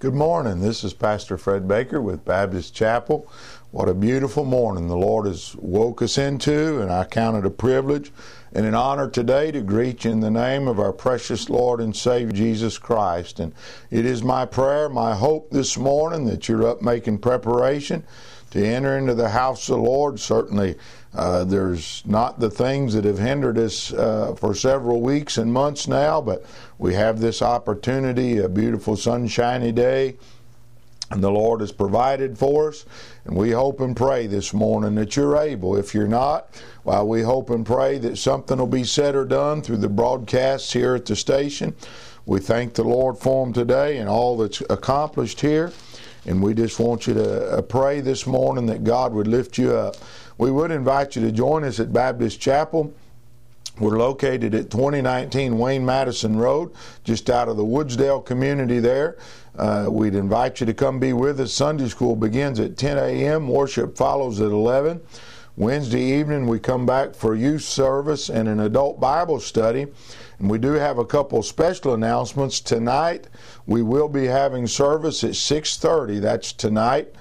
Good morning. This is Pastor Fred Baker with Baptist Chapel. What a beautiful morning the Lord has woke us into, and I count it a privilege and an honor today to greet you in the name of our precious Lord and Savior Jesus Christ. And it is my prayer, my hope this morning that you're up making preparation to enter into the house of the Lord. Certainly there's not the things that have hindered us for several weeks and months now, but we have this opportunity, a beautiful sunshiny day, and the Lord has provided for us. And we hope and pray this morning that you're able. If you're not, well, we hope and pray that something will be said or done through the broadcasts here at the station. We thank the Lord for them today and all that's accomplished here. And we just want you to pray this morning that God would lift you up. We would invite you to join us at Baptist Chapel. We're located at 2019 Wayne Madison Road, just out of the Woodsdale community there. We'd invite you to come be with us. Sunday school begins at 10 a.m. Worship follows at 11. Wednesday evening we come back for youth service and an adult Bible study. And we do have a couple special announcements. Tonight we will be having service at 6:30. That's tonight.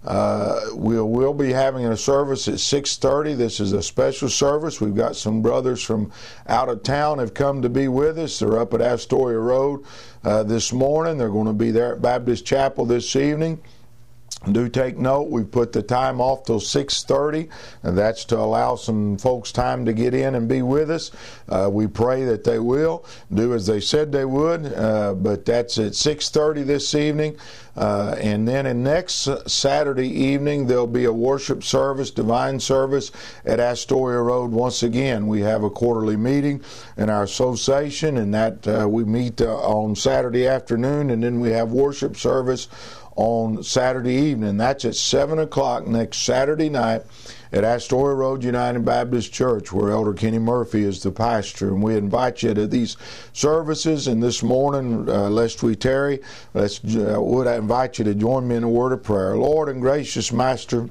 We will be having a service at 6:30. This is a special service. We've got some brothers from out of town have come to be with us. They're up at Astoria Road this morning. They're going to be there at Baptist Chapel this evening. Do take note, we put the time off till 6:30, and that's to allow some folks time to get in and be with us. We pray that they will do as they said they would, but that's at 6:30 this evening. And then in next Saturday evening, there'll be a worship service, divine service at Astoria Road. Once again, we have a quarterly meeting in our association, and that we meet on Saturday afternoon, and then we have worship service on Saturday evening. That's at 7 o'clock next Saturday night at Astoria Road United Baptist Church, where Elder Kenny Murphy is the pastor. And we invite you to these services. And this morning, lest we tarry, would I invite you to join me in a word of prayer. Lord and gracious Master,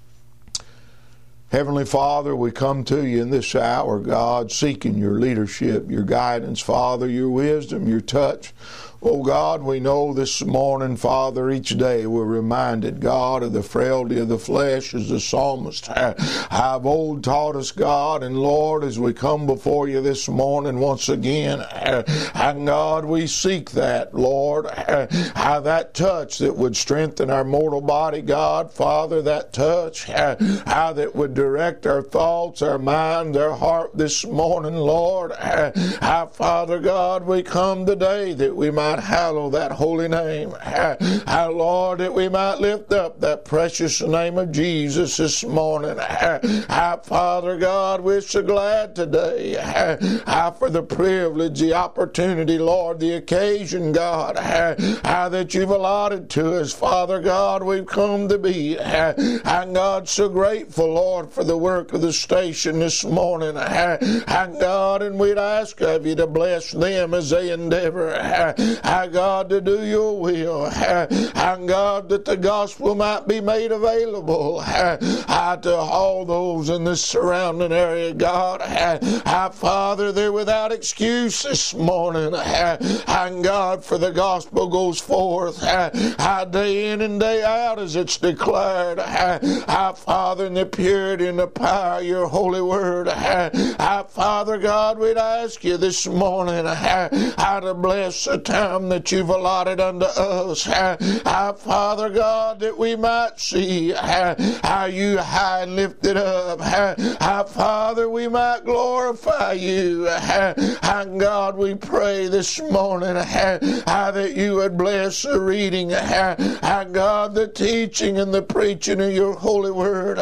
Heavenly Father, we come to you in this hour, God, seeking your leadership, your guidance, Father, your wisdom, your touch. Oh God, we know this morning, Father, each day we're reminded, God, of the frailty of the flesh, as the psalmist have old taught us, God. And Lord, as we come before you this morning once again, and God, we seek that, Lord, how that touch that would strengthen our mortal body, God, Father, that touch, how that would direct our thoughts, our mind, our heart this morning, Lord. How, Father God, we come today that we might hallow that holy name. How, Lord, that we might lift up that precious name of Jesus this morning. How, Father God, we're so glad today. How for the privilege, the opportunity, Lord, the occasion, God, how that you've allotted to us, Father God, we've come to be. And God, so grateful, Lord, for the work of the station this morning. And God, and we'd ask of you to bless them as they endeavor, God, to do your will. And God, that the gospel might be made available to all those in the surrounding area, God. Father, they're without excuse this morning. And God, for the gospel goes forth day in and day out as it's declared. Father, in the purity and the power of your holy word. Father God, we'd ask you this morning how to bless the time that you've allotted unto us. Father God, that we might see how you high and lifted up. Father, we might glorify you. And God, we pray this morning that you would bless the reading, God, the teaching and the preaching of your holy word.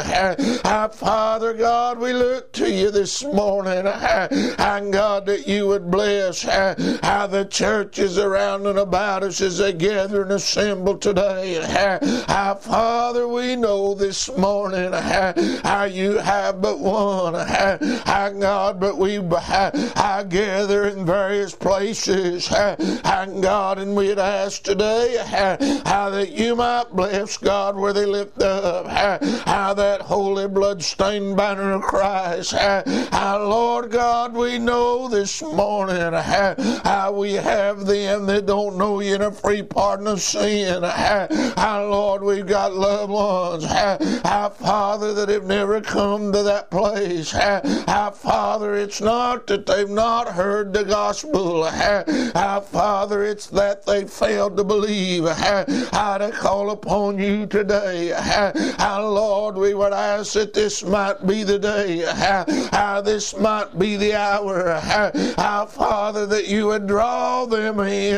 Father God, we look to you this morning, and God, that you would bless how the churches around and about us as they gather and assemble today. Father, we know this morning how you have but one. God, but we gather in various places. God, and we'd ask today how that you might bless, God, where they lift up how that holy blood-stained banner of Christ. Lord God, we know this morning how we have them them that don't know you in a free pardon of sin. Lord, we've got loved ones, Father, that have never come to that place. Father, it's not that they've not heard the gospel. Father, it's that they failed to believe. To call upon you today. Lord, we would ask that this might be the day. This might be the hour. Father, that you would draw them in.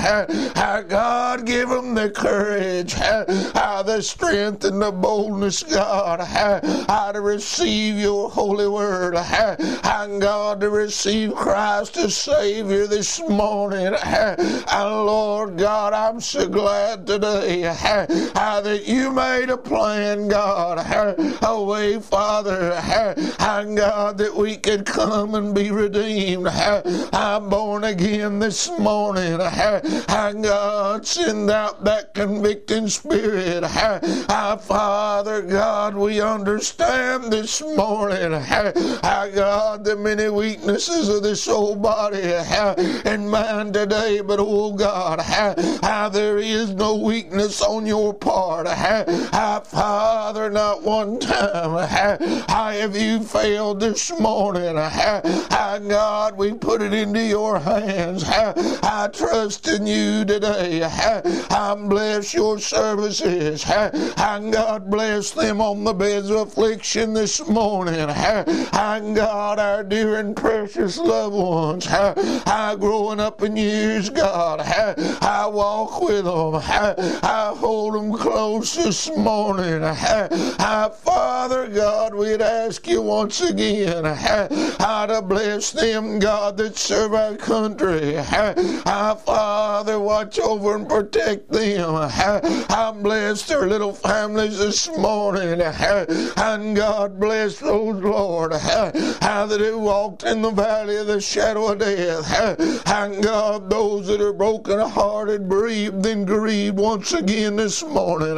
God, give them the courage, the strength and the boldness, God, to receive your holy word. God, to receive Christ as Savior this morning. Lord God, I'm so glad today that you made a plan, God, a way, Father, God, that we could come and be redeemed. I'm born again this morning. God, send out that convicting spirit. Father God, we understand this morning, God, the many weaknesses of this old body and mind today, but oh God, there is no weakness on your part. Father, not one time have you failed this morning. God, we put it into your hands. I trust in you today. Bless your services. God, bless them on the beds of affliction this morning. God, our dear and precious loved ones, growing up in years, God, I walk with them. I hold them close this morning. Father God, we'd ask you once again to bless them, God, that serve our country. Father, watch over and protect them. Bless their little families this morning. And God, bless those, Lord, that have walked in the valley of the shadow of death. And God, those that are broken-hearted, bereaved and grieved once again this morning.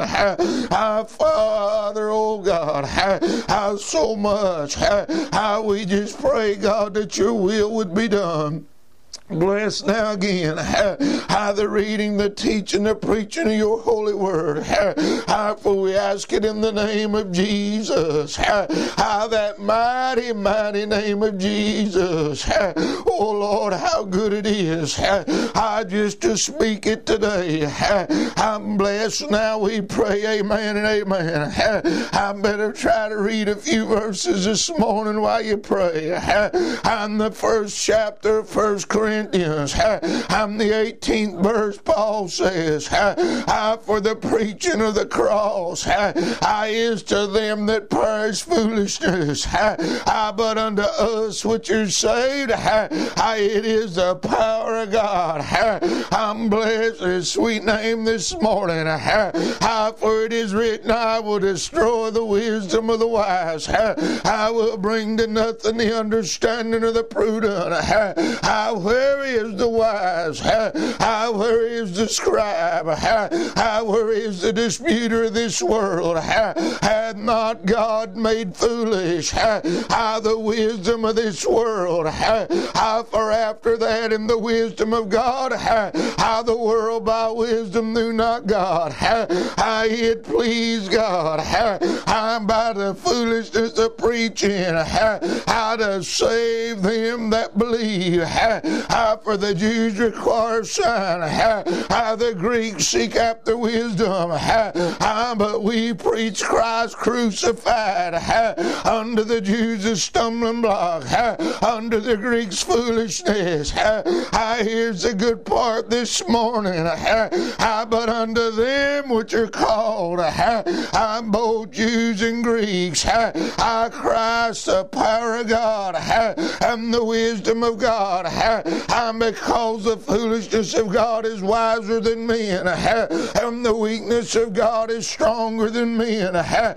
Father, oh God, how so much. How we just pray, God, that your will would be done. Bless now again the reading, the teaching, the preaching of your holy word. For we ask it in the name of Jesus. That mighty, mighty name of Jesus. Oh Lord, how good it is. Just to speak it today. I'm blessed now, we pray. Amen and amen. I better try to read a few verses this morning while you pray. I'm the first chapter of 1 Corinthians. I'm the 18th verse. Paul says, for the preaching of the cross is to them that perish foolishness, but unto us which are saved, it is the power of God. I'm blessed his sweet name this morning. For it is written, I will destroy the wisdom of the wise. I will bring to nothing the understanding of the prudent. Where is the wise? Where is the scribe? Where is the disputer of this world? Hath not God made foolish the wisdom of this world? For after that in the wisdom of God, the world by wisdom knew not God. It pleased God by the foolishness of preaching how to save them that believe. For the Jews require a sign, the Greeks seek after wisdom, but we preach Christ crucified. Unto the Jews a stumbling block, unto the Greeks foolishness. Here's the good part this morning. But unto them which are called, both Jews and Greeks, Christ the power of God and the wisdom of God. Because the foolishness of God is wiser than men, and the weakness of God is stronger than men.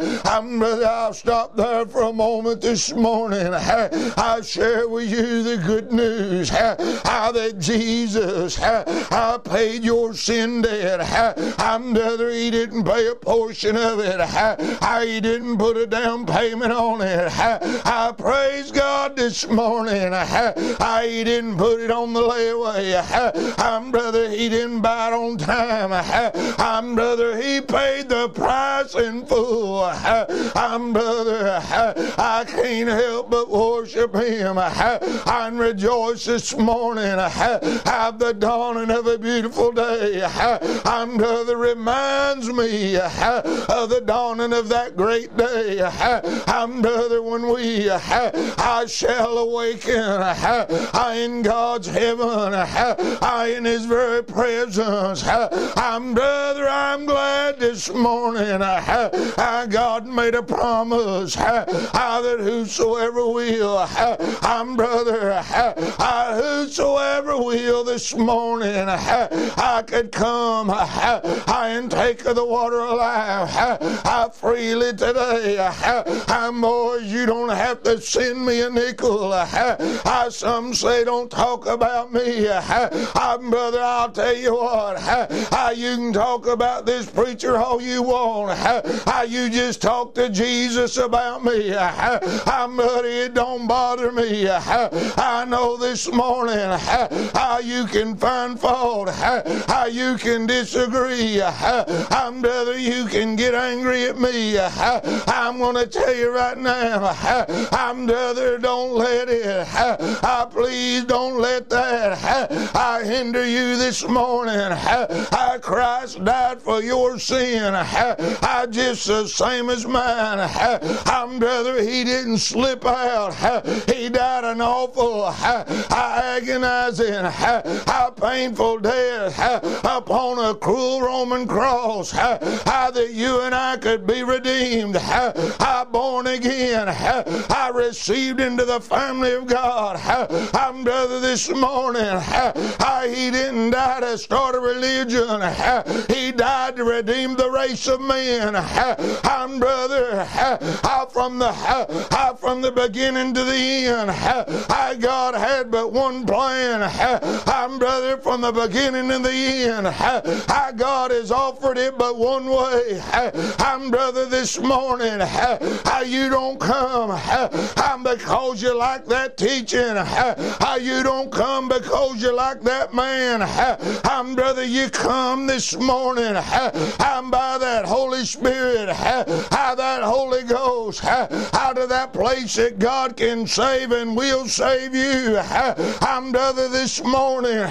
I'll stop there for a moment this morning. I'll share with you the good news, how that Jesus paid your sin debt. Whether he didn't pay a portion of it, he didn't put a down payment on it. I praise God this morning. He didn't put it on on the layaway. Brother, he didn't buy it on time. Brother, he paid the price in full. Brother, I can't help but worship him and rejoice this morning at the dawning of a beautiful day. Brother, reminds me of the dawning of that great day. Brother, when I shall awaken in God's heaven, in His very presence. Brother, I'm glad this morning God made a promise that whosoever will, brother, whosoever will this morning, I could come and take of the water of life freely today. Boys, you don't have to send me a nickel. Some say don't talk about me. Brother, I'll tell you what, you can talk about this preacher all you want. You just talk to Jesus about me. But it don't bother me. I know this morning you can find fault. You can disagree. Brother, you can get angry at me. I'm going to tell you right now, brother, don't let it. Please don't let that hinder you this morning. Christ died for your sin. Just the same as mine. Brother, he didn't slip out. He died an awful, agonizing, painful death upon a cruel Roman cross, that you and I could be redeemed, born again, received into the family of God. Brother, this morning, he didn't die to start a religion. He died to redeem the race of men. Brother, from the beginning to the end, God had but one plan. Brother, from the beginning to the end, God has offered it but one way. Brother, this morning, you don't come because you like that teaching. You don't come because you like that man. Brother, you come this morning by that Holy Spirit, that Holy Ghost, out of that place that God can save and will save you. Brother, this morning,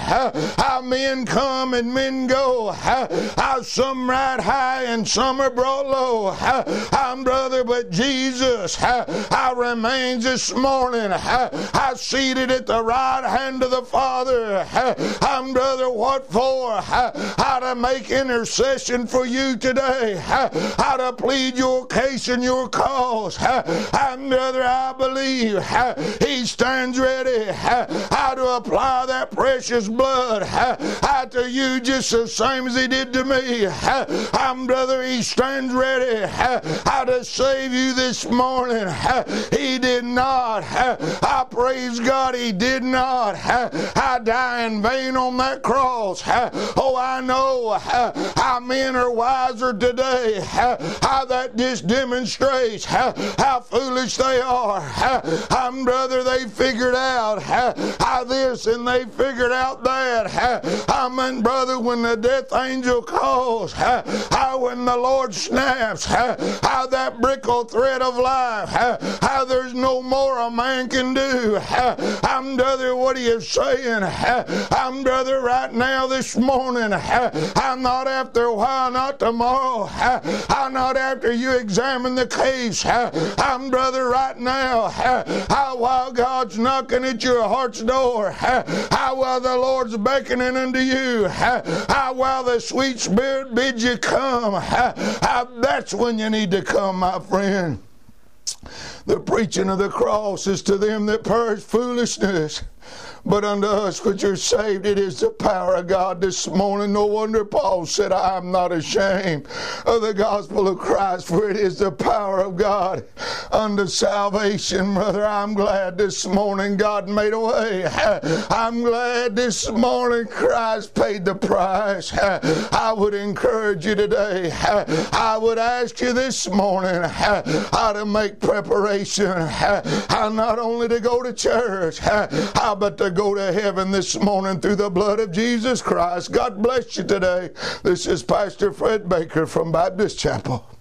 men come and men go. Some ride high and some are brought low. Brother, but Jesus remains this morning seated at the right hand of the Father. Brother, what for? To make intercession for you today. To plead your case and your cause. Brother, I believe He stands ready to apply that precious blood to you just the same as He did to me. Brother, He stands ready to save you this morning. He did not. I praise God, He did not die in vain on that cross. Oh, I know how men are wiser today. How that just demonstrates how foolish they are. Brother, they figured out how this and they figured out that. Brother, when the death angel calls, when the Lord snaps, how that brickle thread of life, how there's no more a man can do. Brother, what are you saying? Brother, right now this morning, not after a while, not tomorrow, not after you examine the case. Brother, right now, while God's knocking at your heart's door, while the Lord's beckoning unto you, while the sweet Spirit bids you come, that's when you need to come, my friend. The preaching of the cross is to them that perish foolishness, but unto us which are saved, it is the power of God this morning. No wonder Paul said, I am not ashamed of the gospel of Christ, for it is the power of God unto salvation, brother. I'm glad this morning God made a way. I'm glad this morning Christ paid the price. I would encourage you today. I would ask you this morning how to make preparation. How not only to go to church, how but to go to heaven this morning through the blood of Jesus Christ. God bless you today. This is Pastor Fred Baker from Baptist Chapel.